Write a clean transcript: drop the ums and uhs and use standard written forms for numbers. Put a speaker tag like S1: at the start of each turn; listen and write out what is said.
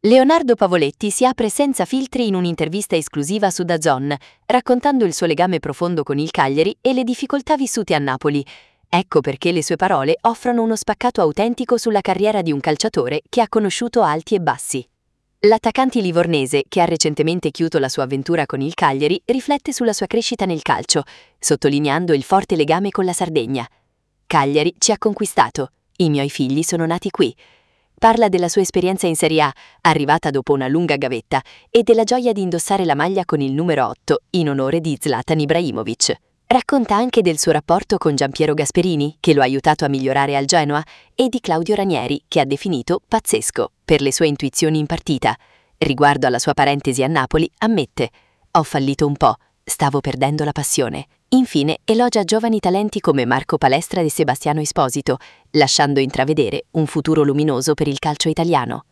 S1: Leonardo Pavoletti si apre senza filtri in un'intervista esclusiva su DAZN, raccontando il suo legame profondo con il Cagliari e le difficoltà vissute a Napoli. Ecco perché le sue parole offrono uno spaccato autentico sulla carriera di un calciatore che ha conosciuto alti e bassi. L'attaccante livornese, che ha recentemente chiuso la sua avventura con il Cagliari, riflette sulla sua crescita nel calcio, sottolineando il forte legame con la Sardegna. Cagliari ci ha conquistato, i miei figli sono nati qui. Parla della sua esperienza in Serie A, arrivata dopo una lunga gavetta, e della gioia di indossare la maglia con il numero 8 in onore di Zlatan Ibrahimovic. Racconta anche del suo rapporto con Giampiero Gasperini, che lo ha aiutato a migliorare al Genoa, e di Claudio Ranieri, che ha definito pazzesco per le sue intuizioni in partita. Riguardo alla sua parentesi a Napoli, ammette: «Ho fallito un po', stavo perdendo la passione». Infine elogia giovani talenti come Marco Palestra e Sebastiano Esposito, lasciando intravedere un futuro luminoso per il calcio italiano.